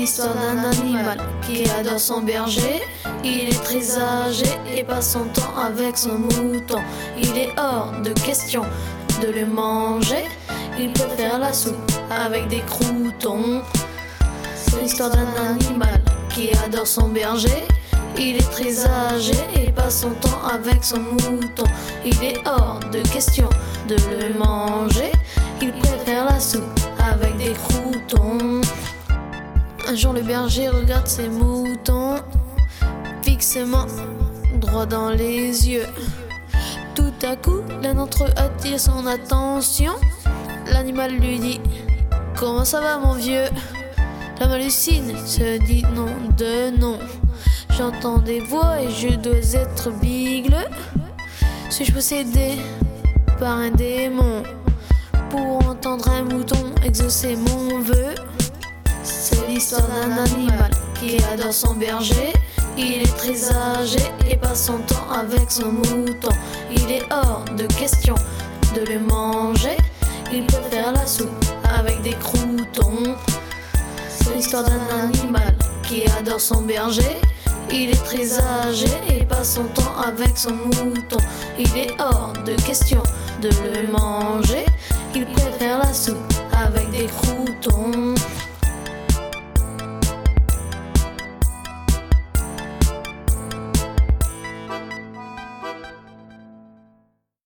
l'histoire d'un animal qui adore son berger. Il est très âgé et passe son temps avec son mouton. Il est hors de question de le manger. Il préfère la soupe avec des croûtons. C'est l'histoire d'un animal qui adore son berger. Il est très âgé et passe son temps avec son mouton. Il est hors de question de le manger. Il préfère la soupe avec des croûtons. Un jour le berger regarde ses moutons fixement, droit dans les yeux. Tout à coup, l'un d'entre eux attire son attention. L'animal lui dit: comment ça va mon vieux? L'homme hallucine, se dit non de non. J'entends des voix et je dois être bigle. Suis-je possédé par un démon pour entendre un mouton exaucer mon vœu? C'est l'histoire d'un animal qui adore son berger. Il est très âgé et passe son temps avec son mouton. Il est hors de question de le manger. Il préfère la soupe avec des croûtons. C'est l'histoire d'un animal qui adore son berger. Il est très âgé et passe son temps avec son mouton. Il est hors de question de le manger. Il préfère la soupe avec des croûtons.